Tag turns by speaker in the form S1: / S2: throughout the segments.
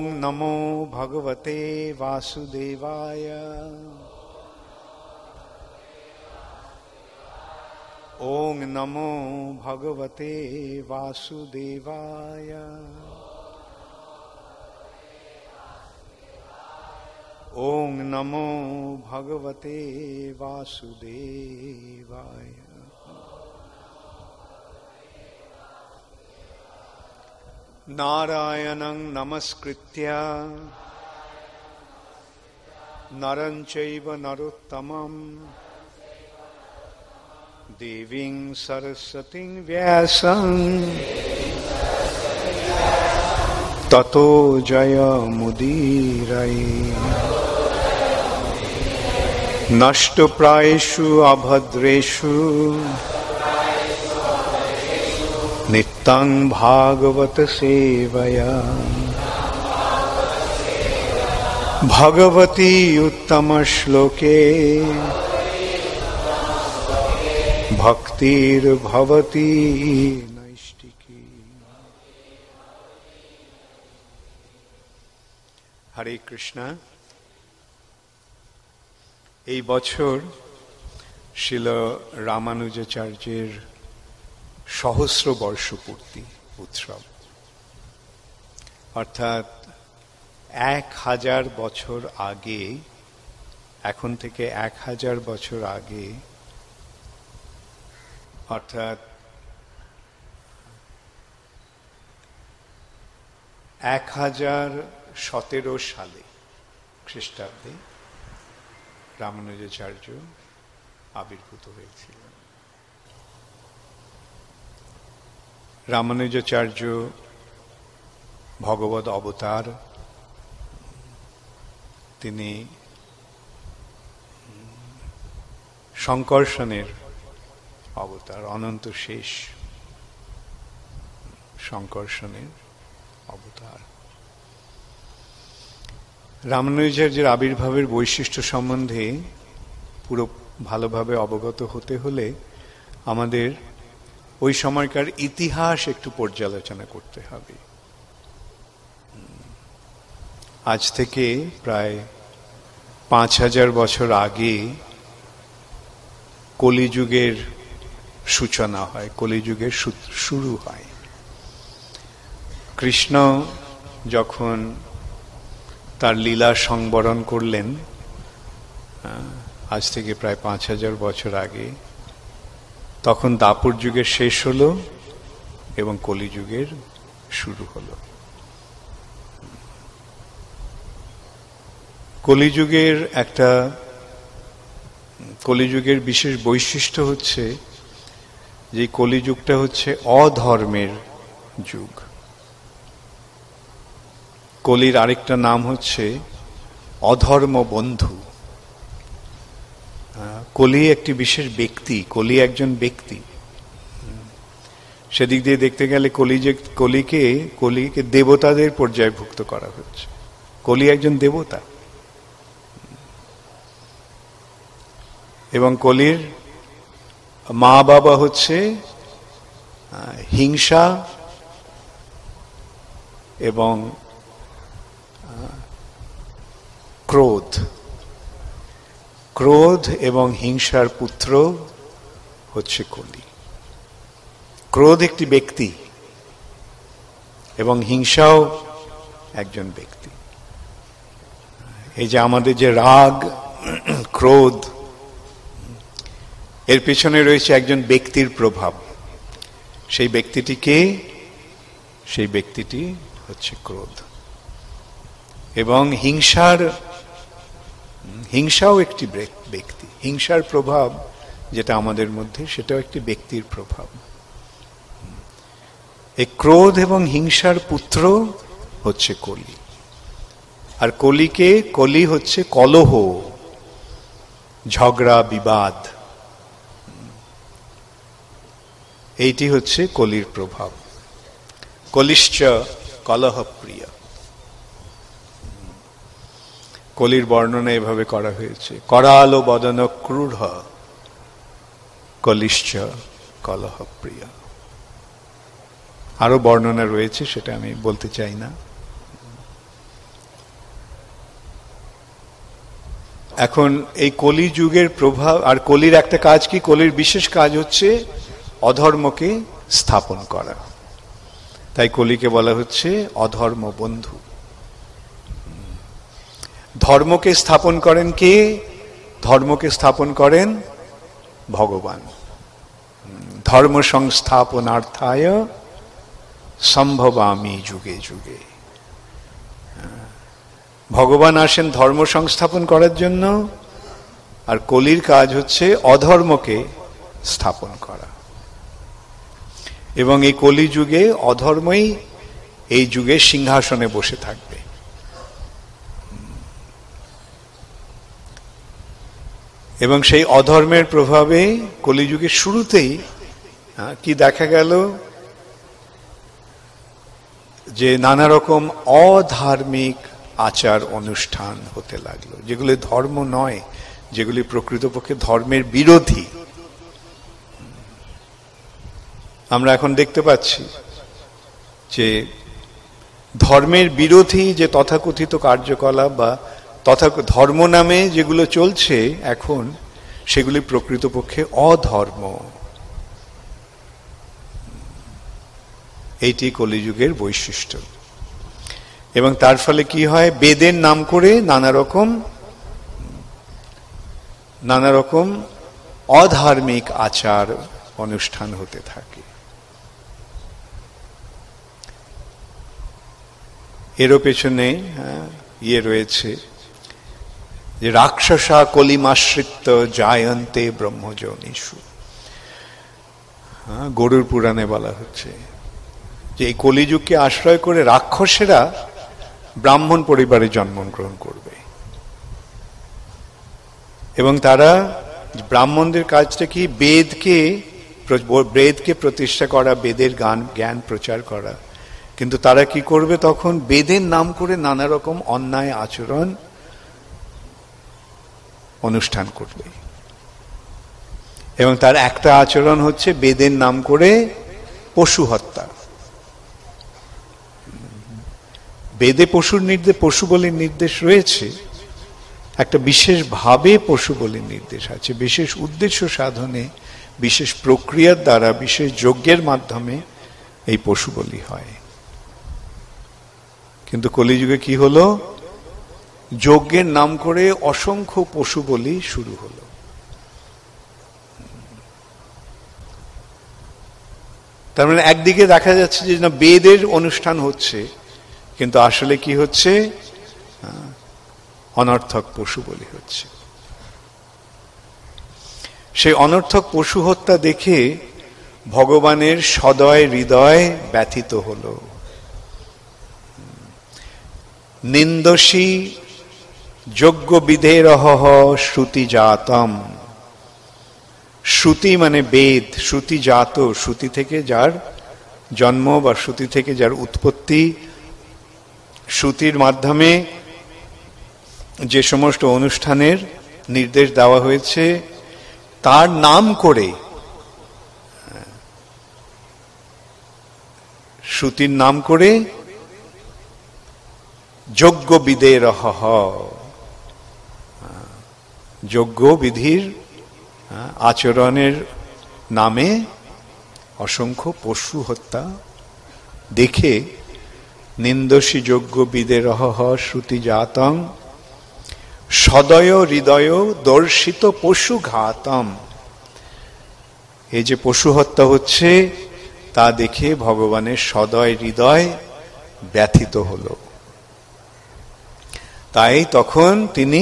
S1: नमो भगवते वासुदेवाय। ओम नमो भगवते वासुदेवाय। ओम नमो भगवते वासुदेवाय। नारायणं नमस्कृत्य नरं चैव नरोत्तमं देवीं सरस्वतीं व्यासं ततो जयमुदीरये। नष्टप्रायेषु अभद्रेषु नित्यं भागवत सेवया भगवती उत्तम श्लोके भक्तिर्भवती नैष्टिकी। हरे कृष्णा। এই বছর শিল রামানুজাচার্যের সহস্র বর্ষপূর্তি উৎসব, অর্থাৎ 1000 বছর আগে, এখন থেকে 1000 বছর আগে, অর্থাৎ 1017 সালে খ্রিস্টাব্দে রামানুজাচার্য আবির্ভূত হয়েছিল। রামানুজাচার্য ভগবদ অবতার। তিনি শঙ্কর্ষণের অবতার, অনন্ত শেষ শঙ্কর্ষণের অবতার। রামানুজাচার্যের আবির্ভাবের বৈশিষ্ট্য সম্বন্ধে পুরো ভালোভাবে অবগত হতে হলে আমাদের ওই সময়কার ইতিহাস একটু পর্যালোচনা করতে হবে। আজ থেকে প্রায় 5000 বছর আগে কলিযুগের সূচনা হয়, কলিযুগের শুরু হয়। কৃষ্ণ যখন তার লীলা সংবরণ করলেন আজ থেকে প্রায় 5000 বছর আগে, তখন দাপর যুগের শেষ হলো এবং কলিযুগের শুরু হলো। কলিযুগের বিশেষ বৈশিষ্ট্য হচ্ছে যে কলিযুগটা হচ্ছে অধর্মের যুগ। কলির আরেকটা নাম হচ্ছে অধর্ম বন্ধু। কলি একটি বিশেষ ব্যক্তি, কলি একজন ব্যক্তি। সেদিক দিয়ে দেখতে গেলে কলিকে দেবতাদের পর্যায়ভুক্ত করা হচ্ছে। কলি একজন দেবতা এবং কলির মা বাবা হচ্ছে হিংসা এবং ক্রোধ। ক্রোধ এবং হিংসার পুত্র হচ্ছে কলি। ক্রোধ একটি ব্যক্তি এবং হিংসাও একজন ব্যক্তি। এই যে আমাদের যে রাগ, ক্রোধ, এর পেছনে রয়েছে একজন ব্যক্তির প্রভাব। সেই ব্যক্তিটি কে? সেই ব্যক্তিটি হচ্ছে ক্রোধ। এবং হিংসাও একটি ব্যক্তি। হিংসার প্রভাব যেটা আমাদের মধ্যে, সেটাও একটি ব্যক্তির প্রভাব। এই ক্রোধ এবং হিংসার পুত্র হচ্ছে কলি। আর কলি হচ্ছে কলহ, ঝগড়া, বিবাদ। এইটি হচ্ছে কলির প্রভাব। কলিশ্চ কলহ প্রিয়। কলির বর্ণনা এভাবে করা হয়েছে, করালো বদন ক্রূঢ় কলিশ্চ কলহ প্রিয়। আরো বর্ণনা রয়েছে, সেটা আমি বলতে চাই না। এখন এই কলি যুগের প্রভাব, আর কলির একটা কাজ কি, কলির বিশেষ কাজ হচ্ছে অধর্মকে স্থাপন করা। তাই কলিকে বলা হচ্ছে অধর্ম বন্ধু। ধর্মকে স্থাপন করেন কে? ধর্মকে স্থাপন করেন ভগবান। ধর্ম সংস্থাপনার্থায় সম্ভবামি যুগে যুগে। ভগবান আসেন ধর্ম সংস্থাপন করার জন্য, আর কলির কাজ হচ্ছে অধর্মকে স্থাপন করা। এবং এই কলি যুগে অধর্মই এই যুগে সিংহাসনে বসে থাকবে। এবং সেই অধর্মের প্রভাবে কলিযুগের শুরুতেই কি দেখা গেল, যে নানা রকম অধার্মিক আচার অনুষ্ঠান হতে লাগলো, যেগুলি ধর্ম নয়, যেগুলি প্রকৃতপক্ষে ধর্মের বিরোধী। আমরা এখন দেখতে পাচ্ছি যে ধর্মের বিরোধী যে তথাকথিত কার্যকলাপ বা ধর্ম নামে যেগুলো চলছে এখন, সেগুলি প্রকৃতপক্ষে অধর্ম। এইটি কলিযুগের বৈশিষ্ট্য। এবং তার ফলে কি হয়, বেদের নাম করে নানা রকম অধার্মিক আচার অনুষ্ঠান হতে থাকে। এরও পেছনে রয়েছে যে রাক্ষসা কলিমাশ্রিত জায়ন্তে ব্রহ্মযোনিষু। গরুর পুরাণে বলা হচ্ছে যে এই কলিযুগকে আশ্রয় করে রাক্ষসেরা ব্রাহ্মণ পরিবারে জন্মগ্রহণ করবে, এবং তারা ব্রাহ্মণদের কাজটা কি, বেদকে প্রতিষ্ঠা করা, বেদের জ্ঞান প্রচার করা। কিন্তু তারা কি করবে তখন, বেদের নাম করে নানা রকম অন্যায় আচরণ অনুষ্ঠান করবে। এবং তার একটা আচরণ হচ্ছে বেদের নাম করে পশু হত্যা। বেদে পশু বলির নির্দেশ রয়েছে, একটা বিশেষ ভাবে পশু বলির নির্দেশ আছে, বিশেষ উদ্দেশ্য সাধনে, বিশেষ প্রক্রিয়ার দ্বারা, বিশেষ যজ্ঞের মাধ্যমে এই পশু বলি হয়। কিন্তু কলিযুগে কি হলো, যজ্ঞের নাম করে অসংখ্য পশু বলি শুরু হলো। তার মানে একদিকে দেখা যাচ্ছে যে না, বেদের অনুষ্ঠান হচ্ছে, কিন্তু আসলে কি হচ্ছে, অনর্থক পশু বলি হচ্ছে। সেই অনর্থক পশু হত্যা দেখে ভগবানের সদয় হৃদয় ব্যথিত হলো। নিন্দসী যজ্ঞ বিধেরহ শ্রুতি জাতম। শ্রুতি মানে বেদ, শ্রুতি জাত, শ্রুতি থেকে যার জন্ম বা শ্রুতি থেকে যার উৎপত্তি, শ্রুতির মাধ্যমে যে সমস্ত অনুষ্ঠানের নির্দেশ দেওয়া হয়েছে তার নাম করে, শ্রুতির নাম করে যজ্ঞ বিধেরহ, যজ্ঞ বিধির আচরণের নামে অসংখ্য পশু হত্যা দেখে নিন্দসী যজ্ঞ বিধেরহ শ্রুতি জাতং সদয় হৃদয় দর্শিত পশু ঘাতম। এই যে পশু হত্যা হচ্ছে তা দেখে ভগবানের সদয় হৃদয় ব্যথিত হল। তাই তখন তিনি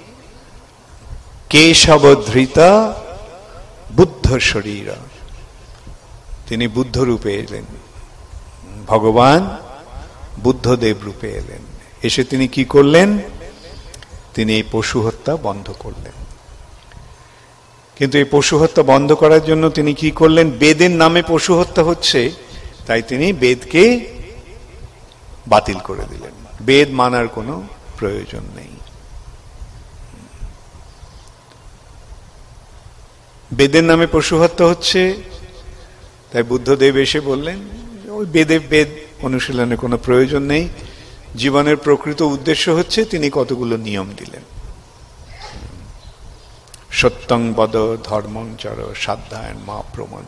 S1: কেশবধৃতা বুদ্ধ শরীর, তিনি বুদ্ধ রূপে এলেন, ভগবান বুদ্ধদেব রূপে এলেন। এসে তিনি কি করলেন, তিনি এই পশু হত্যা বন্ধ করলেন। কিন্তু এই পশু হত্যা বন্ধ করার জন্য তিনি কি করলেন, বেদের নামে পশু হত্যা হচ্ছে, তাই তিনি বেদকে বাতিল করে দিলেন। বেদ মানার কোনো প্রয়োজন নেই। বেদের নামে পশু হত্যা হচ্ছে, তাই বুদ্ধদেব এসে বললেন ওই বেদ অনুশীলনের কোনো প্রয়োজন নেই। জীবনের প্রকৃত উদ্দেশ্য হচ্ছে তিনি কতগুলো নিয়ম দিলেন। সত্যং বদ ধর্মং চর সাধ্যায়ন মা প্রমদ।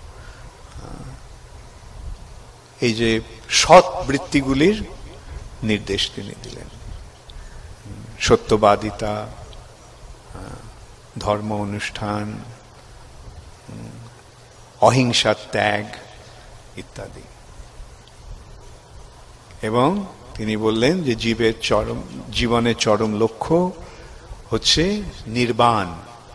S1: এই যে সৎ বৃত্তিগুলির নির্দেশ তিনি দিলেন, সত্যবাদিতা, ধর্ম অনুষ্ঠান, অহিংসার ত্যাগ ইত্যাদি। এবং তিনি বললেন যে জীবনের চরম লক্ষ্য হচ্ছে নির্বাণ।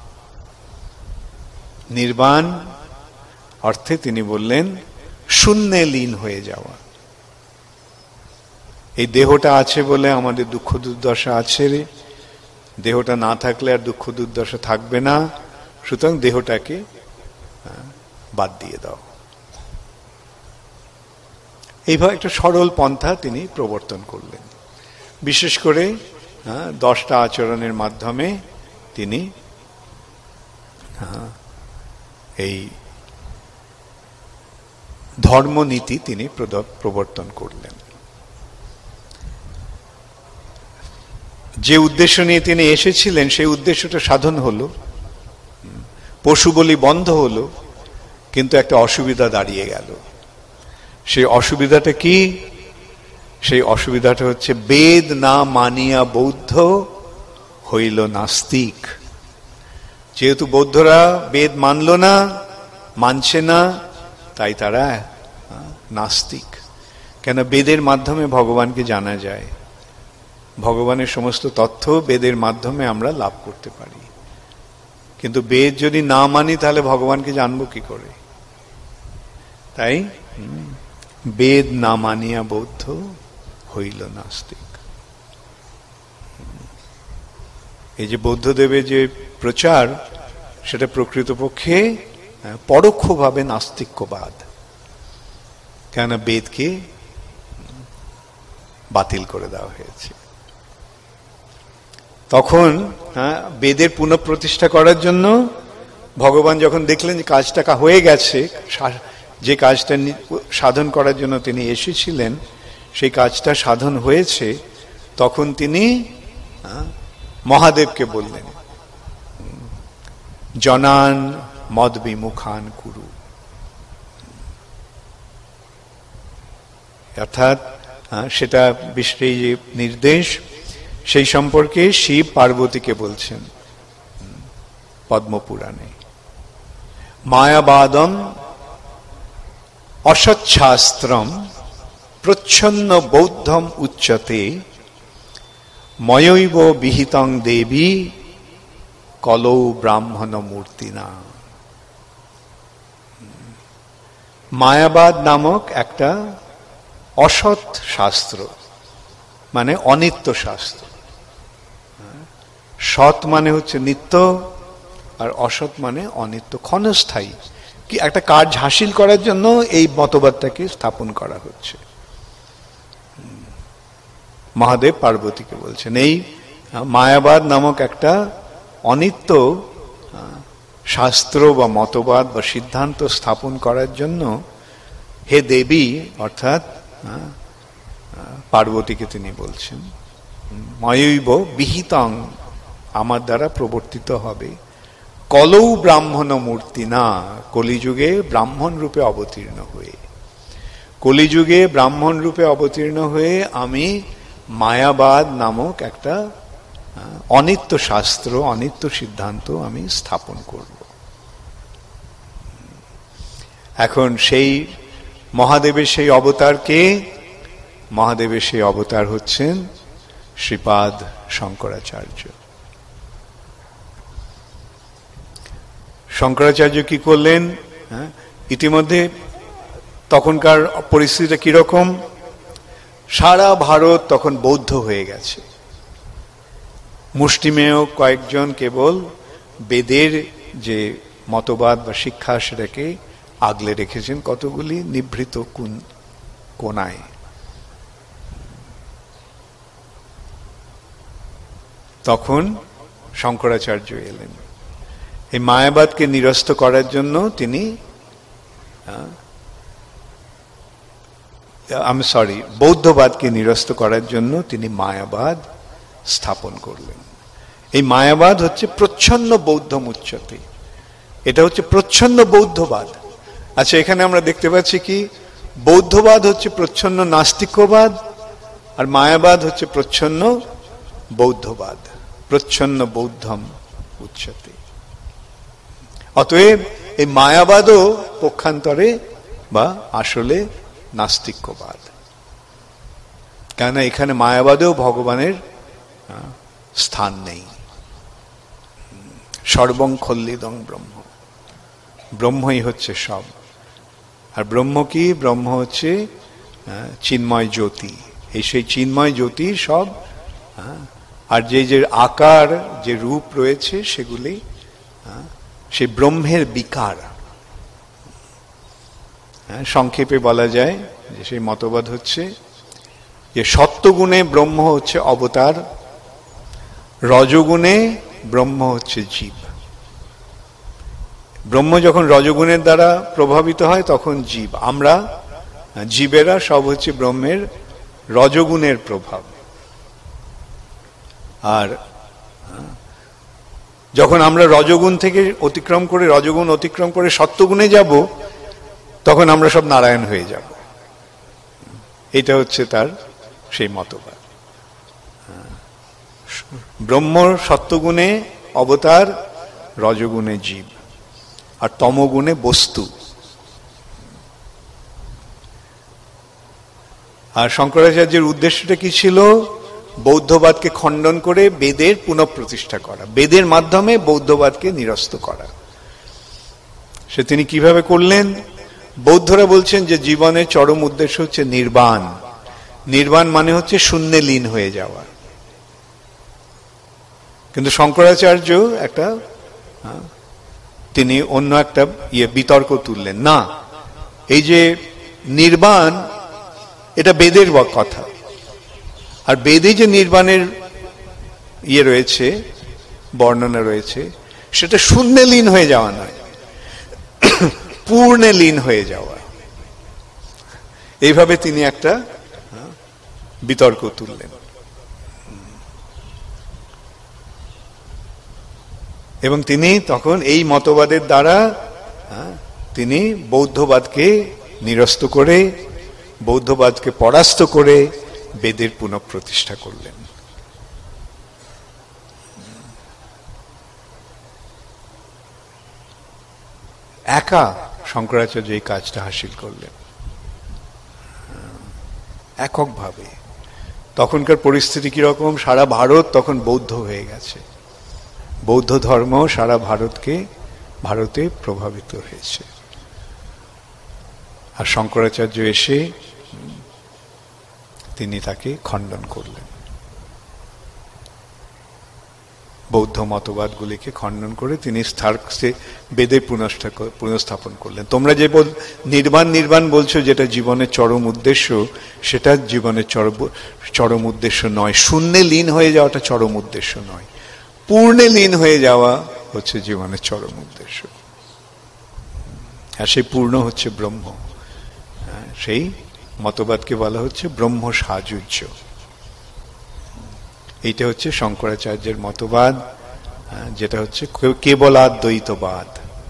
S1: নির্বাণ অর্থে তিনি বললেন শূন্যে লীন হয়ে যাওয়া। এই দেহটা আছে বলে আমাদের দুঃখ দুর্দশা আছে, দেহটা না থাকলে আর দুঃখ দুর্দশা থাকবে না, সুতরাং দেহটাকে বাদ দিয়ে দাও। এইভাবে একটা সরল পন্থা তিনি প্রবর্তন করলেন। বিশেষ করে 10টা আচরণের মাধ্যমে তিনি এই ধর্মনীতি তিনি প্রবর্তন করলেন। যে উদ্দেশ্য নিয়ে তিনি এসেছিলেন সেই উদ্দেশ্যটা সাধন হলো, পশু বলি বন্ধ হলো, কিন্তু একটা অসুবিধা দাঁড়িয়ে গেল। সেই অসুবিধাটা কি? সেই অসুবিধাটা হচ্ছে বেদ না মানিয়া বৌদ্ধ হইল নাস্তিক। যেহেতু বৌদ্ধরা বেদ মানল না, মানছে না, তাই তারা নাস্তিক। কেন? বেদের মাধ্যমে ভগবানকে জানা যায়, ভগবানের সমস্ত তথ্য বেদের মাধ্যমে আমরা লাভ করতে পারি। কিন্তু বেদ যদি না মানি তাহলে ভগবানকে জানবো কি করে? তাই বেদ না মানিয়া বৌদ্ধ হইল নাস্তিক। এই যে বৌদ্ধদেবের যে প্রচার, সেটা প্রকৃতপক্ষে পরোক্ষভাবে নাস্তিক্যবাদ। কেন? বেদকে বাতিল করে দেওয়া হয়েছে। তখন বেদের পুনঃপ্রতিষ্ঠা করার জন্য ভগবান যখন দেখলেন যে কাজটা হয়ে গেছে, যে কাজটা সাধন করার জন্য তিনি এসেছিলেন সেই কাজটা সাধন হয়েছে, তখন তিনি মহাদেবকে বললেন, জনান মদ বিমুখান কুরু। অর্থাৎ সেটা এই যে নির্দেশ, সেই সম্পর্কে শিব পার্বতীকে বলছেন পদ্মপুরাণে। মায়াবাদম অসচ্ছাস্ত্রম প্রচ্ছন্ন বৌদ্ধম উচ্যতে ময়ৈব বিহিতং দেবী কলৌ ব্রাহ্মণ মূর্তিনা। মায়াবাদ নামক একটা অসৎ শাস্ত্র, মানে অনিত্য শাস্ত্র। সৎ মানে হচ্ছে নিত্য, আর অসৎ মানে অনিত্য, ক্ষণস্থায়ী। কি একটা কাজ হাসিল করার জন্য এই মতবাদটাকে স্থাপন করা হচ্ছে। মহাদেব পার্বতীকে বলছেন এই মায়াবাদ নামক একটা অনিত্য শাস্ত্র বা মতবাদ বা সিদ্ধান্ত স্থাপন করার জন্য হে দেবী, অর্থাৎ পার্বতীকে তিনি বলছেন, ময়ৈব বিহিতং, আমার দ্বারা প্রবর্তিত হবে, কলৌ ব্রাহ্মণ মূর্তি না, কলিযুগে ব্রাহ্মণ রূপে অবতীর্ণ হয়ে, কলিযুগে ব্রাহ্মণ রূপে অবতীর্ণ হয়ে আমি মায়াবাদ নামক একটা অনিত্য শাস্ত্র, অনিত্য সিদ্ধান্ত আমি স্থাপন করব। এখন সেই মহাদেবের সেই অবতারকে, মহাদেবের সেই অবতার হচ্ছেন শ্রীপাদ শঙ্করাচার্য। শঙ্করাচার্য কি করলেন? ইতিমধ্যে তখনকার পরিস্থিতিটা কিরকম? সারা ভারত তখন বৌদ্ধ হয়ে গেছে। মুষ্টিমেয় কয়েকজন কেবল বেদের যে মতবাদ বা শিক্ষা সেটাকে আগলে রেখেছেন কতগুলি নিভৃত কোনায়। তখন শঙ্করাচার্য এলেন। এই মায়াবাদকে নিরস্ত করার জন্য তিনি বৌদ্ধবাদকে নিরস্ত করার জন্য তিনি মায়াবাদ স্থাপন করলেন। এই মায়াবাদ হচ্ছে প্রচ্ছন্ন বৌদ্ধ মুচ্যতে, এটা হচ্ছে প্রচ্ছন্ন বৌদ্ধবাদ। আচ্ছা, এখানে আমরা দেখতে পাচ্ছি কি বৌদ্ধবাদ হচ্ছে প্রচ্ছন্ন নাস্তিক্যবাদ, আর মায়াবাদ হচ্ছে প্রচ্ছন্ন বৌদ্ধবাদ। প্রচ্ছন্ন বৌদ্ধম উচ্যতে। অতএব এই মায়াবাদও পক্ষান্তরে বা আসলে নাস্তিক্যবাদ, কেননা এখানে মায়াবাদেও ভগবানের স্থান নেই। সর্বং খল্লিদং ব্রহ্ম, ব্রহ্মই হচ্ছে সব। আর ব্রহ্ম কি? ব্রহ্ম হচ্ছে চিন্ময় জ্যোতি। এই সেই চিন্ময় জ্যোতি সব। আর যে যে আকার, যে রূপ রয়েছে, সেগুলি সেই ব্রহ্মের বিকার। সংক্ষেপে বলা যায় যে সেই মতবাদ হচ্ছে যে সত্যগুণে ব্রহ্ম হচ্ছে অবতার, রজগুণে ব্রহ্ম হচ্ছে জীব। ব্রহ্ম যখন রজগুণের দ্বারা প্রভাবিত হয় তখন জীব, আমরা জীবেরা সব হচ্ছে ব্রহ্মের রজগুণের প্রভাব। আর যখন আমরা রজগুণ থেকে অতিক্রম করে, রজগুণ অতিক্রম করে সত্যগুণে যাব, তখন আমরা সব নারায়ণ হয়ে যাব। এটা হচ্ছে তার সেই মতবাদ। ব্রহ্ম সত্যগুণে অবতার, রজগুণে জীব, আর তমগুণে বস্তু। আর শঙ্করাচার্যের উদ্দেশ্যটা কি ছিল? বৌদ্ধবাদকে খণ্ডন করে বেদের পুনঃপ্রতিষ্ঠা করা, বেদের মাধ্যমে বৌদ্ধবাদকে নিরস্ত করা। সে তিনি কিভাবে করলেন? বৌদ্ধরা বলছেন যে জীবনের চরম উদ্দেশ্য হচ্ছে নির্বাণ। নির্বাণ মানে হচ্ছে শূন্যে লীন হয়ে যাওয়া। কিন্তু শঙ্করাচার্য একটা তিনি অন্য একটা বিতর্ক তুললেন। না, এই যে নির্বাণ, এটা বেদের কথা। আর বেদে যে নির্বাণের রয়েছে, বর্ণনা রয়েছে, সেটা শূন্যে লীন হয়ে যাওয়া নয়, পূর্ণে লীন হয়ে যাওয়া। এইভাবে তিনি একটা বিতর্ক তুললেন। এবং তিনি তখন এই মতবাদের দ্বারা তিনি বৌদ্ধবাদকে নিরস্ত করে, বৌদ্ধবাদকে পরাস্ত করে বেদের পুনঃপ্রতিষ্ঠা করলেন। একা শঙ্করাচার্য এই কাজটা হাসিল করলেন, এককভাবে। তখনকার পরিস্থিতি কিরকম? সারা ভারত তখন বৌদ্ধ হয়ে গেছে, বৌদ্ধ ধর্ম সারা ভারতে প্রভাবিত হয়েছে। আর শঙ্করাচার্য এসে তিনি তাকে খণ্ডন করলেন, বৌদ্ধ মতবাদগুলিকে খণ্ডন করে তিনি বেদের পুনঃস্থাপন করলেন। তোমরা যে নির্বাণ বলছো, যেটা জীবনের চরম উদ্দেশ্য, সেটা জীবনের চরম উদ্দেশ্য নয়। শূন্যে লীন হয়ে যাওয়াটা চরম উদ্দেশ্য নয়, পূর্ণে লীন হয়ে যাওয়া হচ্ছে জীবনের চরম উদ্দেশ্য। আর সেই পূর্ণ হচ্ছে ব্রহ্ম। সেই মতবাদকে বলা হচ্ছে ব্রহ্ম সাযুজ্য। এইটা হচ্ছে শঙ্করাচার্যের মতবাদ, যেটা হচ্ছে কেবলাদ্বৈতবাদ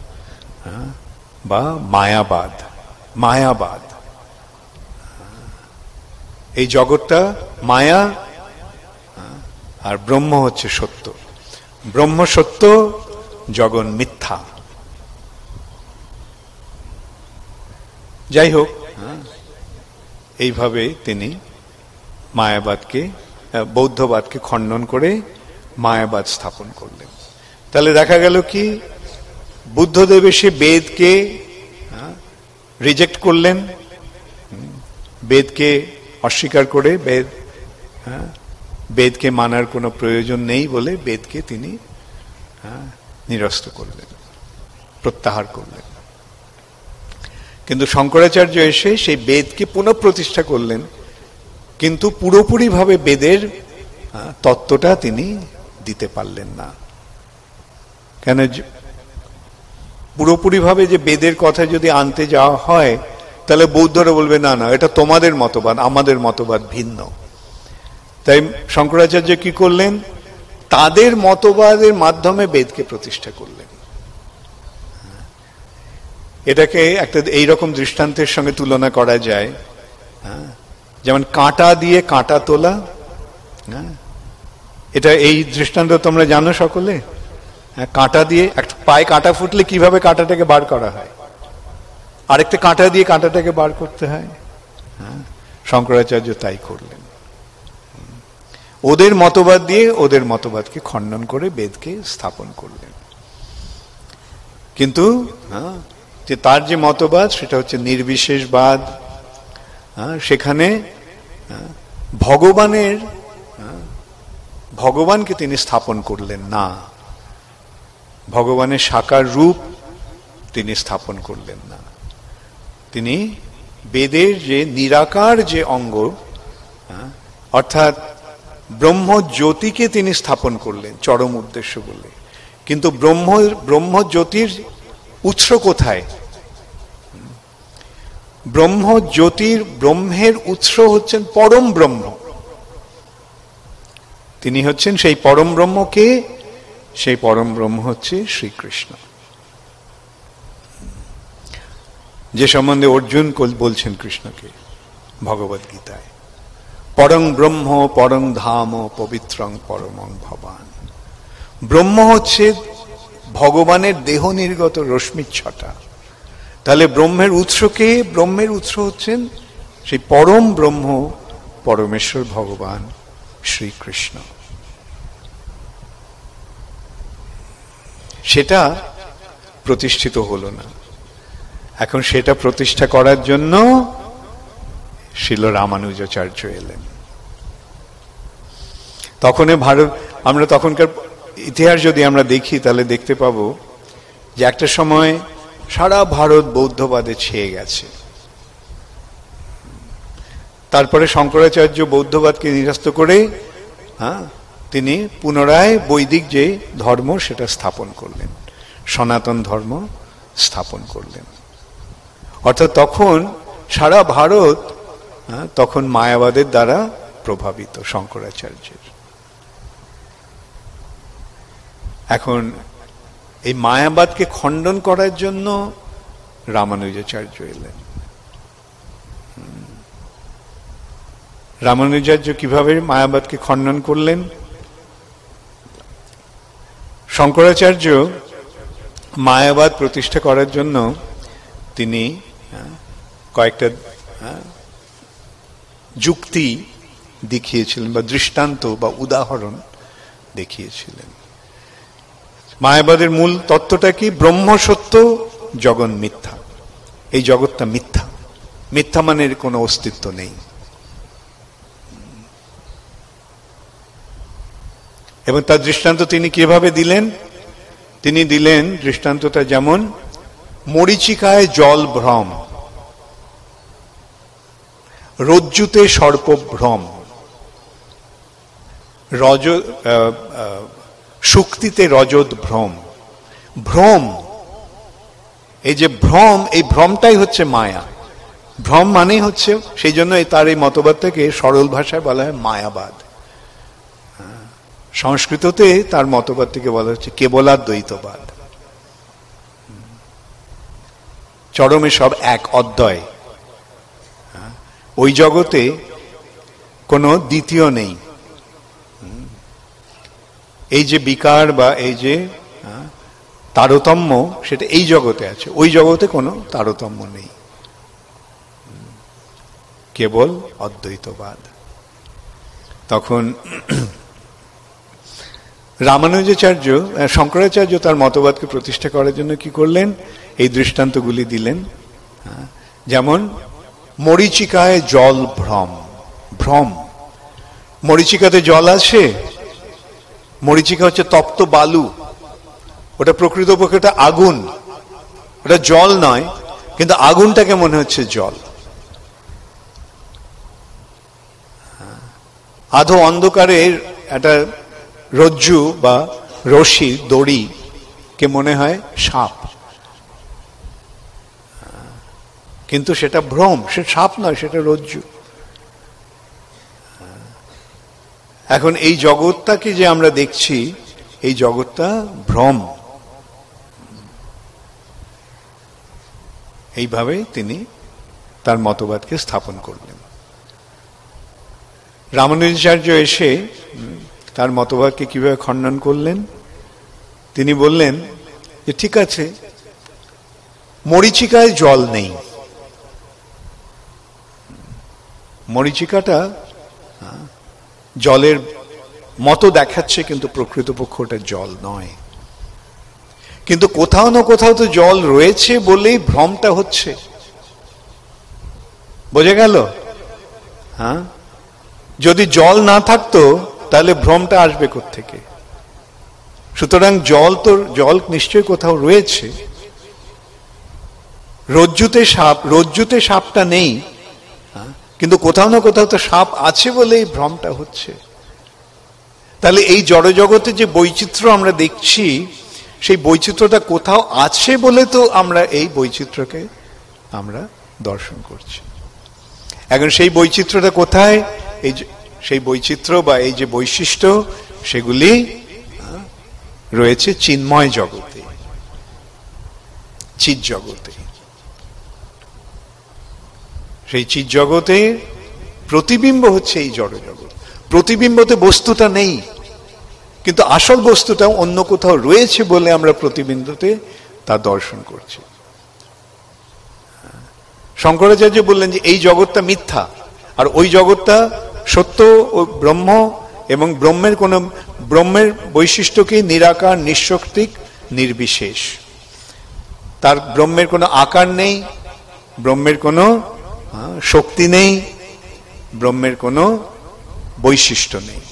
S1: বা মায়াবাদ। এই জগৎটা মায়া, আর ব্রহ্ম হচ্ছে সত্য। ব্রহ্ম সত্য, জগৎ মিথ্যা। যাই হোক, এইভাবে তিনি বৌদ্ধবাদকে খণ্ডন করে মায়াবাদ স্থাপন করলেন। তাহলে দেখা গেল কি, বুদ্ধদেব এসে বেদকে রিজেক্ট করলেন, বেদকে অস্বীকার করে বেদকে মানার কোনো প্রয়োজন নেই বলে বেদকে তিনি নিরস্ত করলেন, প্রত্যাহার করলেন। কিন্তু শঙ্করাচার্য এসে সেই বেদকে পুনঃপ্রতিষ্ঠা করলেন, কিন্তু পুরোপুরিভাবে বেদের তত্ত্বটা তিনি দিতে পারলেন না। কেন? পুরোপুরিভাবে যে বেদের কথা যদি আনতে যাওয়া হয়, তাহলে বৌদ্ধরা বলবে না না, এটা তোমাদের মতবাদ, আমাদের মতবাদ ভিন্ন। তাই শঙ্করাচার্য কি করলেন? তাদের মতবাদের মাধ্যমে বেদকে প্রতিষ্ঠা করলেন। এটাকে একটা এইরকম দৃষ্টান্তের সঙ্গে তুলনা করা যায়, যেমন কাঁটা দিয়ে কাঁটা তোলা। এটা এই দৃষ্টান্ত তোমরা জানো সকলে। কাঁটা দিয়ে একটা পায়ে কাঁটা ফুটলে কিভাবে কাঁটাটাকে বার করা হয়, আরেকটা কাঁটা দিয়ে কাঁটাটাকে বার করতে হয়। শঙ্করাচার্য তাই করলেন, ওদের মতবাদ দিয়ে ওদের মতবাদকে খণ্ডন করে বেদকে স্থাপন করলেন। কিন্তু যে তার যে মতবাদ সেটা হচ্ছে নির্বিশেষবাদ। সেখানে ভগবানকে তিনি স্থাপন করলেন না, ভগবানের সাকার রূপ তিনি স্থাপন করলেন না। তিনি বেদের যে নিরাকার যে অঙ্গ, অর্থাৎ ব্রহ্ম জ্যোতিকে তিনি স্থাপন করলেন চরম উদ্দেশ্য বলে। কিন্তু ব্রহ্ম জ্যোতির উৎস কোথায়? ব্রহ্মের উৎস হচ্ছেন পরম ব্রহ্ম। তিনি হচ্ছেন সেই পরম ব্রহ্মকে, সেই পরম ব্রহ্ম হচ্ছে শ্রীকৃষ্ণ, যে সম্বন্ধে অর্জুন বলছেন কৃষ্ণকে ভগবদ গীতায়, পরং ব্রহ্ম পরং ধাম পবিত্রং পরমং ভবান। ব্রহ্ম হচ্ছে ভগবানের দেহ নির্গত রশ্মিচ্ছটা। তাহলে ব্রহ্মের উৎসকে, ব্রহ্মের উৎস হচ্ছেন সেই পরম ব্রহ্ম, পরমেশ্বর ভগবান শ্রীকৃষ্ণ। সেটা প্রতিষ্ঠিত হলো না। এখন সেটা প্রতিষ্ঠা করার জন্য শ্রীল রামানুজাচার্য এলেন। তখন আমরা তখনকার ইতিহাস যদি আমরা দেখি তাহলে দেখতে পাবো যে একটা সময় সারা ভারত বৌদ্ধবাদে ছেয়ে গেছে। তারপরে শঙ্করাচার্য বৌদ্ধবাদকে নিরস্ত করে তিনি পুনরায় বৈদিক যে ধর্ম সেটা স্থাপন করলেন, সনাতন ধর্ম স্থাপন করলেন। অর্থাৎ তখন সারা ভারত তখন মায়াবাদের দ্বারা প্রভাবিত শঙ্করাচার্যের। এখন এই মায়াবাদকে খণ্ডন করার জন্য রামানুজাচার্য এলেন। রামানুজাচার্য কিভাবে মায়াবাদকে খণ্ডন করলেন? শঙ্করাচার্য মায়াবাদ প্রতিষ্ঠা করার জন্য তিনি কয়েকটা যুক্তি দেখিয়েছিলেন, বা দৃষ্টান্ত বা উদাহরণ দেখিয়েছিলেন। মায়াবাদের মূল তত্ত্বটা কি? ব্রহ্ম সত্য, জগৎ মিথ্যা। এই জগৎটা মিথ্যা, মিথ্যা মানে কোনো অস্তিত্ব নেই। এবং তার দৃষ্টান্ত তিনি কিভাবে দিলেন? তিনি দিলেন দৃষ্টান্তটা যেমন মরীচিকায় জল ভ্রম, রজ্জুতে সর্প ভ্রম, শুক্তিতে রজত ভ্রম। ভ্রম, এই যে ভ্রম, এই ভ্রমটাই হচ্ছে মায়া। ভ্রম মানেই হচ্ছে, সেই জন্য তার এই মতবাদটাকে সরল ভাষায় বলা হয় মায়াবাদ। সংস্কৃততে তার মতবাদটিকে বলা হচ্ছে কেবলাদ্বৈতবাদ। চরমে সব এক, অদ্বয়। ওই জগতে কোনো দ্বিতীয় নেই। এই যে বিকার বা এই যে তারতম্য, সেটা এই জগতে আছে, ওই জগতে কোনো তারতম্য নেই, কেবল অদ্বৈতবাদ। তখন রামানুজাচার্য, শঙ্করাচার্য তার মতবাদকে প্রতিষ্ঠা করার জন্য কি করলেন? এই দৃষ্টান্তগুলি দিলেন। যেমন মরীচিকায় জল ভ্রম। ভ্রম, মরীচিকাতে জল আছে? মরীচিকা হচ্ছে তপ্ত বালু, ওটা প্রকৃতপক্ষে ওটা আগুন, ওটা জল নয়, কিন্তু আগুনটাকে মনে হচ্ছে জল। আধো অন্ধকারে একটা রজ্জু বা রশি, দড়ি কে মনে হয় সাপ, কিন্তু সেটা ভ্রম, সে সাপ নয়, সেটা রজ্জু। এখন এই জগৎটাকে যে আমরা দেখছি, এই জগৎটা ভ্রম। এইভাবে তিনি তার মতবাদকে স্থাপন করলেন। রামানুজাচার্য এসে তার মতবাদকে কিভাবে খণ্ডন করলেন? তিনি বললেন যে ঠিক আছে, মরীচিকায় জল নেই, মরীচিকাটা জলের মতো দেখাচ্ছে, কিন্তু প্রকৃতপক্ষে ওটা জল নয়। কিন্তু কোথাও না কোথাও তো জল রয়েছে বলেই ভ্রমটা হচ্ছে। বোঝা গেল? হ্যাঁ, যদি জল না থাকতো তাহলে ভ্রমটা আসবে কোত্থেকে? সুতরাং জল নিশ্চয়ই কোথাও রয়েছে। রজ্জুতে সাপটা নেই, কিন্তু কোথাও না কোথাও তো সাপ আছে বলেই ভ্রমটা হচ্ছে। তাহলে এই জড়জগতে যে বৈচিত্র্য আমরা দেখছি, সেই বৈচিত্র্যটা কোথাও আছে বলে তো আমরা এই বৈচিত্র্যকে আমরা দর্শন করছি। এখন সেই বৈচিত্র্যটা কোথায়? সেই বৈচিত্র্য বা এই যে বৈশিষ্ট্য, সেগুলি রয়েছে চিন্ময় জগতে, চিৎ জগতে। সেই চিৎ জগতে প্রতিবিম্ব হচ্ছে এই জড় জগৎ। প্রতিবিম্বতে বস্তুটা নেই, কিন্তু আসল বস্তুটা অন্য কোথাও রয়েছে বলে আমরা প্রতিবিম্বতে তা দর্শন করছি। শঙ্করাচার্য বললেন যে এই জগৎটা মিথ্যা, আর ওই জগৎটা সত্য ও ব্রহ্ম, এবং ব্রহ্মের বৈশিষ্ট্যকে নিরাকার, নিঃশক্তিক, নির্বিশেষ। তার ব্রহ্মের কোনো আকার নেই, ব্রহ্মের কোনো শক্তি নেই, ব্রহ্মের কোনো বৈশিষ্ট্য নেই।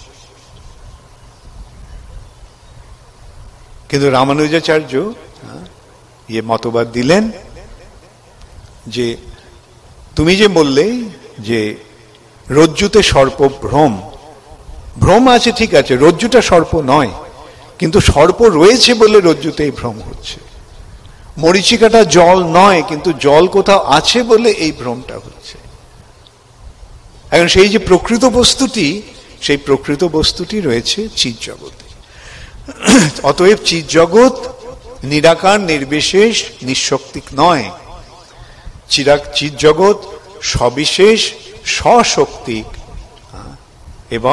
S1: কিন্তু রামানুজাচার্য মতবাদ দিলেন যে তুমি যে বললে যে রজ্জুতে সর্প ভ্রম, ভ্রম আছে ঠিক আছে, রজ্জুটা সর্প নয়, কিন্তু সর্প রয়েছে বলে রজ্জুতে এই ভ্রম হচ্ছে। মরীচিকাটা জল নয়, কিন্তু জল কোথাও আছে বলে এই ভ্রমটা হচ্ছে। এখন সেই যে প্রকৃত বস্তুটি, সেই প্রকৃত বস্তুটি রয়েছে চিৎ জগতে। অতএব চিৎ জগৎ নিরাকার, নির্বিশেষ, নিঃশক্তিক নয়। চিৎ জগৎ সবিশেষ, সশক্তিক এবং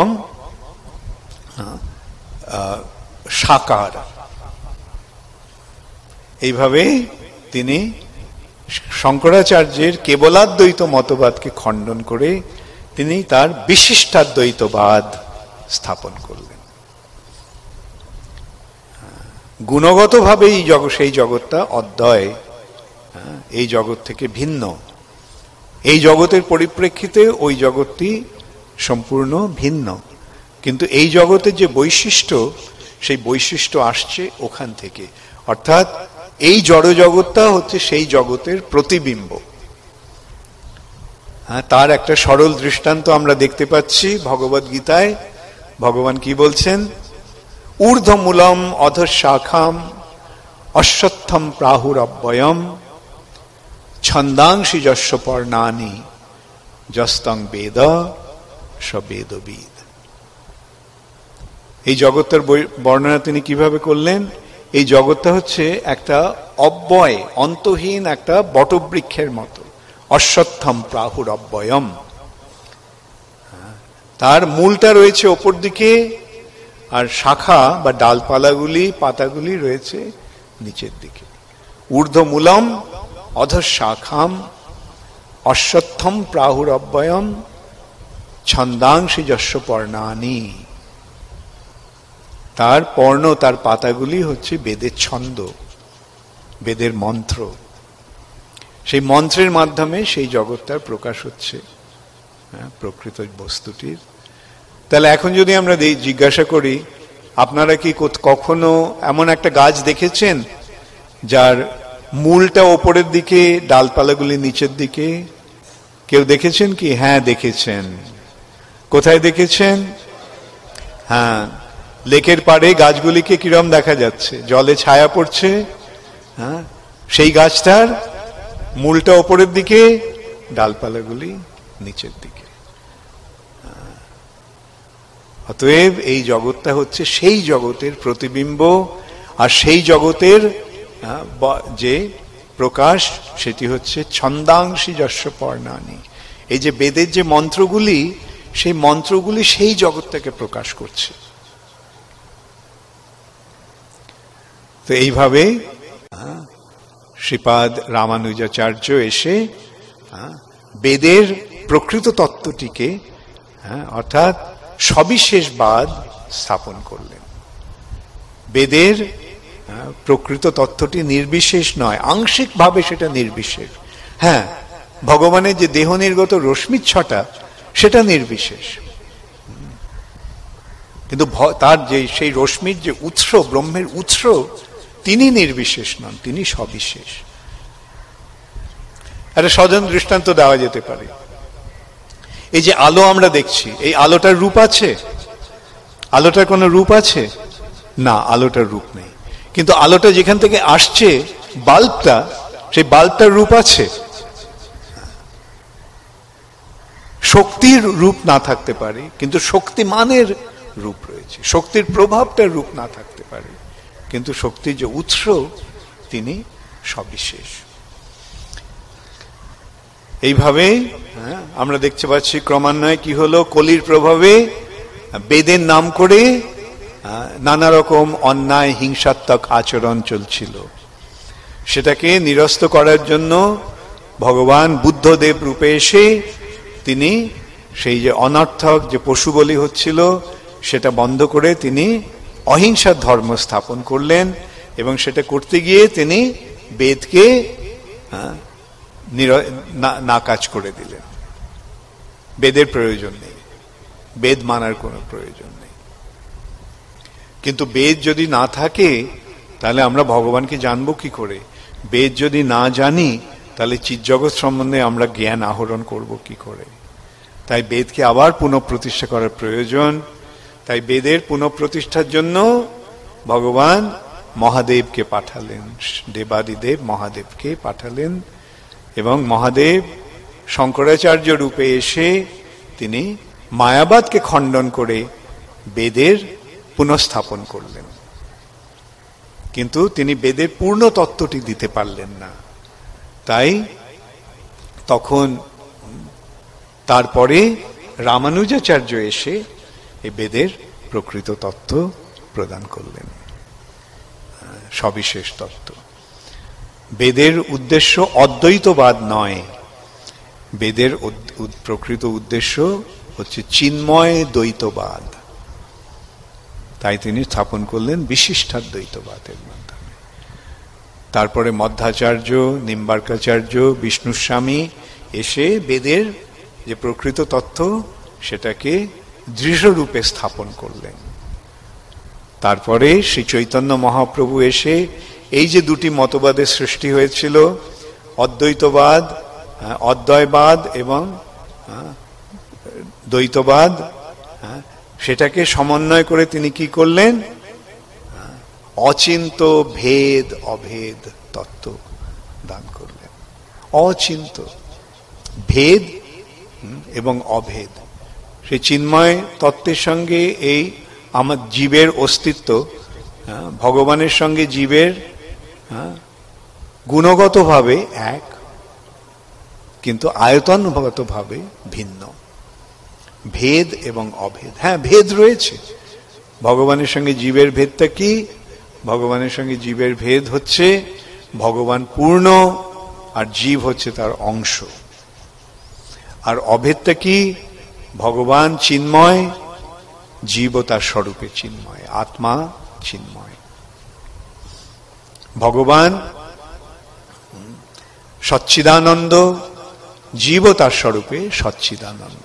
S1: সাকার। এইভাবে তিনি শঙ্করাচার্যের কেবলাদ্বৈত মতবাদকে খণ্ডন করে তিনি তার বিশিষ্টাদ্বৈতবাদ স্থাপন করলেন। গুণগতভাবে সেই জগৎটা অদ্বয়, এই জগৎ থেকে ভিন্ন। এই জগতের পরিপ্রেক্ষিতে ওই জগৎটি সম্পূর্ণ ভিন্ন, কিন্তু এই জগতের যে বৈশিষ্ট্য, সেই বৈশিষ্ট্য আসছে ওখান থেকে। অর্থাৎ এই জড় জগৎটা হচ্ছে সেই জগতের প্রতিবিম্ব। তার একটা সরল দৃষ্টান্ত আমরা দেখতে পাচ্ছি ভগবদ গীতায়। ভগবান কি বলছেন? ঊর্ধ্বমূলম অধঃশাখাম অশ্বত্থম প্রাহুরব্বয়ম ছন্দাংশি যস্য পর্ণানি যস্তং বেদ স বেদবিদ। এই জগৎটার বর্ণনা তিনি কিভাবে করলেন? এই জগৎটা হচ্ছে একটা অব্যয়, অন্তহীন একটা বটবৃক্ষের মতো। অশ্বত্থম প্রাহুরব্বয়ম, তার মূলটা রয়েছে ওপর দিকে, আর শাখা বা ডালপালাগুলি, পাতাগুলি রয়েছে নিচের দিকে। ঊর্ধ্বমূলম অধঃশাখাম অশ্বত্থম প্রাহুরব্বয়ম ছন্দাংশি যস্য পর্ণানি। তার পর্ণ, তার পাতাগুলি হচ্ছে বেদের ছন্দ, বেদের মন্ত্র। সেই মন্ত্রের মাধ্যমে সেই জগৎটার প্রকাশ হচ্ছে প্রকৃত বস্তুটির। তাহলে এখন যদি আমরা জিজ্ঞাসা করি, আপনারা কি কখনো এমন একটা গাছ দেখেছেন যার মূলটা ওপরের দিকে, ডালপালাগুলি নিচের দিকে? কেউ দেখেছেন কি? হ্যাঁ, দেখেছেন। কোথায় দেখেছেন? হ্যাঁ, লেকের পাড়ে গাছগুলিকে কিরম দেখা যাচ্ছে, জলে ছায়া পড়ছে। হ্যাঁ, সেই গাছটার মূলটা ওপরের দিকে, ডালপালাগুলি নিচের দিকে। অতএব এই জগৎটা হচ্ছে সেই জগতের প্রতিবিম্ব, আর সেই জগতের যে প্রকাশ সেটি হচ্ছে ছন্দাংশী যস্য পর্ণানি। এই যে বেদের যে মন্ত্রগুলি, সেই মন্ত্রগুলি সেই জগৎটাকে প্রকাশ করছে। তো এইভাবে শ্রীপাদ রামানুজাচার্য এসে বেদের প্রকৃত তত্ত্বটিকে অর্থাৎ সবিশেষবাদ স্থাপন করলেন। বেদের প্রকৃত তত্ত্বটি নির্বিশেষ নয়, আংশিকভাবে সেটা নির্বিশেষ। হ্যাঁ, ভগবানের যে দেহ নির্গত রশ্মিচ্ছটা সেটা নির্বিশেষ, কিন্তু তার যে সেই রশ্মির যে উৎস, ব্রহ্মের উৎস, তিনি নির্বিশেষ নন, তিনি সবিশেষ। একটা সাধারণ দৃষ্টান্ত দেওয়া যেতে পারে। এই যে আলো আমরা দেখছি, এই আলোটার রূপ আছে? আলোটার কোনো রূপ আছে? না, আলোটার রূপ নেই। কিন্তু আলোটা যেখান থেকে আসছে, বাল্বটা, সেই বাল্বটার রূপ আছে। শক্তির রূপ না থাকতে পারে, কিন্তু শক্তিমানের রূপ রয়েছে। শক্তির প্রভাবটার রূপ না থাকতে পারে, কিন্তু শক্তির যে উৎস তিনি সবিশেষ। এইভাবে আমরা দেখতে পাচ্ছি ক্রমান্বয়ে কি হলো, কলির প্রভাবে বেদের নাম করে নানা রকম অন্যায় হিংসাত্মক আচরণ চলছিল। সেটাকে নিরস্ত করার জন্য ভগবান বুদ্ধদেব রূপে এসে তিনি সেই যে অনর্থক যে পশু বলি হচ্ছিল সেটা বন্ধ করে তিনি অহিংসার ধর্ম স্থাপন করলেন, এবং সেটা করতে গিয়ে তিনি বেদকে না কাজ করে দিলেন। বেদের প্রয়োজন নেই, বেদ মানার কোনো প্রয়োজন নেই। কিন্তু বেদ যদি না থাকে তাহলে আমরা ভগবানকে জানবো কি করে? বেদ যদি না জানি তাহলে চিৎজগৎ সম্বন্ধে আমরা জ্ঞান আহরণ করব কি করে? তাই বেদকে আবার পুনঃপ্রতিষ্ঠা করার প্রয়োজন। তাই বেদের পুনঃপ্রতিষ্ঠার জন্য ভগবান মহাদেবকে পাঠালেন, দেবাদিদেব মহাদেবকে পাঠালেন, এবং মহাদেব শঙ্করাচার্য রূপে এসে তিনি মায়াবাদকে খণ্ডন করে বেদের পুনঃস্থাপন করলেন। কিন্তু তিনি বেদের পূর্ণ তত্ত্বটি দিতে পারলেন না। তাই তখন তারপরে রামানুজাচার্য এসে এই বেদের প্রকৃত তত্ত্ব প্রদান করলেন, সবিশেষ তত্ত্ব। বেদের উদ্দেশ্য অদ্বৈতবাদ নয়, বেদের প্রকৃত উদ্দেশ্য হচ্ছে চিন্ময় দ্বৈতবাদ। তাই তিনি স্থাপন করলেন বিশিষ্টাদ্বৈতবাদের মাধ্যমে। তারপরে মধ্বাচার্য, নিম্বার্কাচার্য, বিষ্ণুস্বামী এসে বেদের যে প্রকৃত তত্ত্ব সেটাকে দৃঢ়রূপে স্থাপন করলেন। তারপরে শ্রী চৈতন্য মহাপ্রভু এসে এই যে দুটি মতবাদের সৃষ্টি হয়েছিল, অদ্বৈতবাদ, অদ্বয়বাদ এবং দ্বৈতবাদ, সেটাকে সমন্বয় করে তিনি কি করলেন? অচিন্ত ভেদ অভেদ তত্ত্ব দান করলেন। অচিন্ত ভেদ এবং অভেদ, সেই চিন্ময় তত্ত্বের সঙ্গে এই আমার জীবের অস্তিত্ব, ভগবানের সঙ্গে জীবের গুণগতভাবে এক, কিন্তু আয়তনগতভাবে ভিন্ন। ভেদ এবং অভেদ, হ্যাঁ ভেদ রয়েছে। ভগবানের সঙ্গে জীবের ভেদটা কি? ভগবানের সঙ্গে জীবের ভেদ হচ্ছে ভগবান পূর্ণ আর জীব হচ্ছে তার অংশ। আর অভেদটা কি? ভগবান চিন্ময়, জীব তার স্বরূপে চিন্ময়, আত্মা চিন্ময়। ভগবান সচ্চিদানন্দ, জীব তার স্বরূপে সচ্চিদানন্দ।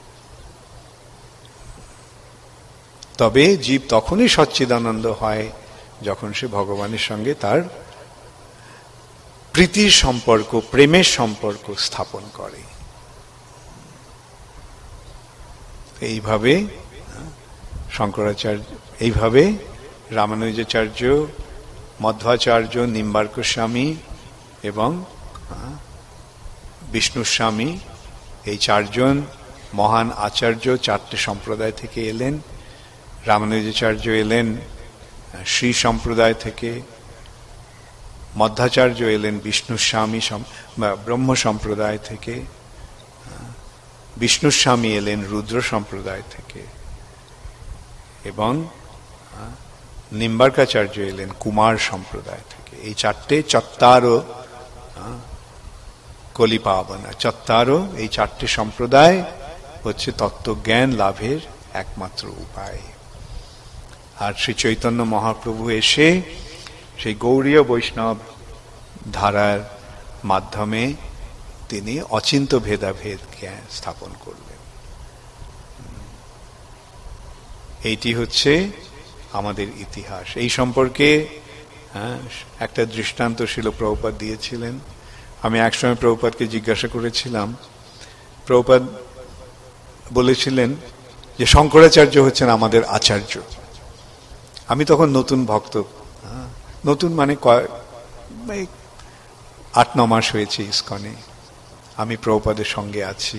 S1: তবে জীব তখনই সচ্চিদানন্দ হয় যখন সে ভগবানের সঙ্গে তার প্রীতির সম্পর্ক, প্রেমের সম্পর্ক স্থাপন করে। এইভাবে শঙ্করাচার্য, এইভাবে রামানুজাচার্য, মধ্বাচার্য, নিম্বার্ক স্বামী এবং বিষ্ণুস্বামী, এই চারজন মহান আচার্য চারটে সম্প্রদায় থেকে এলেন রামানুজাচার্য এলেন শ্রী সম্প্রদায় থেকে, মধ্বাচার্য এলেন বিষ্ণুস্বামী ব্রহ্ম সম্প্রদায় থেকে, বিষ্ণুস্বামী এলেন রুদ্র সম্প্রদায় থেকে, এবং নিম্বার্কাচার্য এলেন কুমার সম্প্রদায় থেকে। এই চারটে চত্তারো কলিপাবনা, চত্তারো এই চারটে সম্প্রদায় হচ্ছে তত্ত্বজ্ঞান লাভের একমাত্র উপায়। আর শ্রী চৈতন্য মহাপ্রভু এসে সেই গৌড়ীয় বৈষ্ণব ধারার মাধ্যমে তিনি অচিন্ত ভেদাভেদ জ্ঞান স্থাপন করলেন। এইটি হচ্ছে আমাদের ইতিহাস। এই সম্পর্কে একটা দৃষ্টান্ত শিল প্রভুপাদ দিয়েছিলেন। আমি একসময় প্রভুপাদকে জিজ্ঞাসা করেছিলাম, প্রভুপাদ বলেছিলেন যে শঙ্করাচার্য হচ্ছেন আমাদের আচার্য। আমি তখন নতুন ভক্ত, নতুন মানে 8-9 মাস হয়েছে ইস্কনে, আমি প্রভুপাদের সঙ্গে আছি,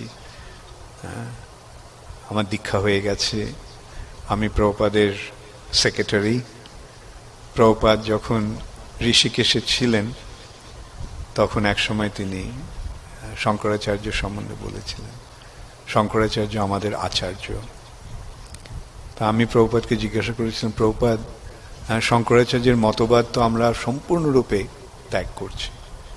S1: আমার দীক্ষা হয়ে গেছে, আমি প্রভুপাদের সেক্রেটারি। প্রভুপাদ যখন ঋষিকেশে ছিলেন তখন একসময় তিনি শঙ্করাচার্য সম্বন্ধে বলেছিলেন, শঙ্করাচার্য আমাদের আচার্য। তা আমি প্রভুপাদকে জিজ্ঞাসা করেছিলাম, প্রভুপাদ শঙ্করাচার্যের মতবাদ তো আমরা সম্পূর্ণরূপে ত্যাগ করছি।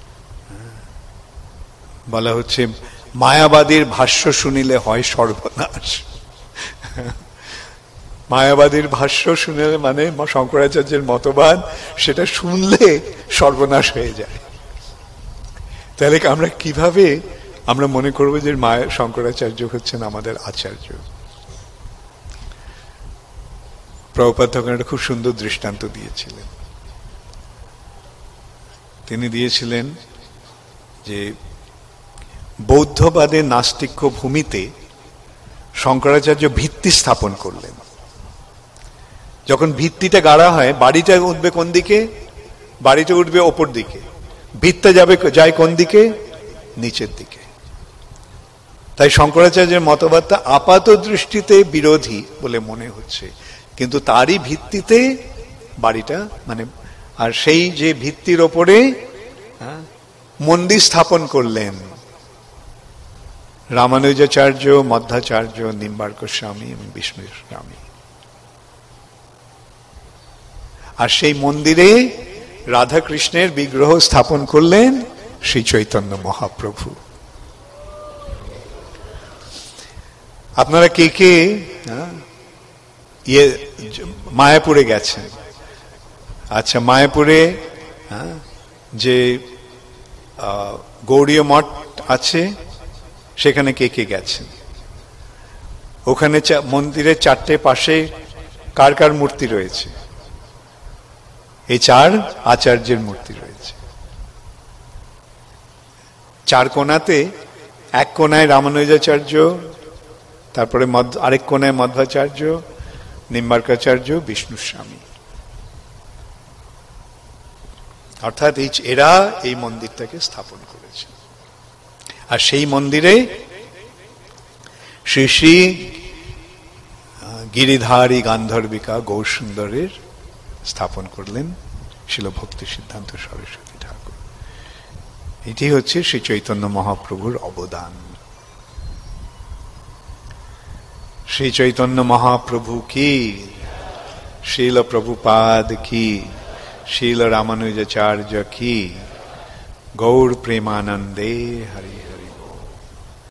S1: বলা হচ্ছে মায়াবাদীর ভাষ্য শুনিলে হয় সর্বনাশ। মায়াবাদীর ভাষ্য শুনিলে মানে শঙ্করাচার্যের মতবাদ, সেটা শুনলে সর্বনাশ হয়ে যায়। তাহলে আমরা কিভাবে আমরা মনে করবো যে শঙ্করাচার্য হচ্ছেন আমাদের আচার্য? প্রভুপাদ তখন একটা খুব সুন্দর দৃষ্টান্ত দিয়েছিলেন। তিনি দিয়েছিলেন যে বৌদ্ধবাদের নাস্তিক্য ভূমিতে শঙ্করাচার্য ভিত্তি স্থাপন করলেন। যখন ভিত্তিটা গাড়া হয়, বাড়িটা উঠবে কোন দিকে? বাড়িটা উঠবে ওপর দিকে, ভিত্তি যায় কোন দিকে? নিচের দিকে। তাই শঙ্করাচার্যের মতবাদটা আপাত দৃষ্টিতে বিরোধী বলে মনে হচ্ছে, কিন্তু তারই ভিত্তিতে বাড়িটা মানে, আর সেই যে ভিত্তির ওপরে মন্দির স্থাপন করলেন রামানুজাচার্য, মধ্বাচার্য, নিম্বার্ক স্বামী এবং বিষ্ণু স্বামী। আর সেই মন্দিরে রাধা কৃষ্ণের বিগ্রহ স্থাপন করলেন শ্রী চৈতন্য মহাপ্রভু। আপনারা কে কে মায়াপুরে গেছেন? আচ্ছা, মায়াপুরে যে গৌড়ীয় মঠ আছে সেখানে কে কে গেছেন? ওখানে মন্দিরের চারটে পাশে কার কার মূর্তি রয়েছে? এই 4 আচার্যের মূর্তি রয়েছে। 4 কোণাতে, এক কোণায় রামানুজাচার্য, তারপরে আরেক কোণায় মধ্বাচার্য, নিম্বার্কাচার্য, বিষ্ণুস্বামী। অর্থাৎ এরা এই মন্দিরটাকে স্থাপন করেছে। আর সেই মন্দিরে শ্রী শ্রী গিরিধারী গান্ধর্বিকা গৌরসুন্দরের স্থাপন করলেন শিল ভক্তি সিদ্ধান্ত সরস্বতী ঠাকুর। এটি হচ্ছে শ্রী চৈতন্য মহাপ্রভুর অবদান। শ্রী চৈতন্য মহাপ্রভু কি, শিল প্রভুপাদ কি, শিল রামানুজাচার্য কি, গৌর প্রেমানন্দে হরি হরি।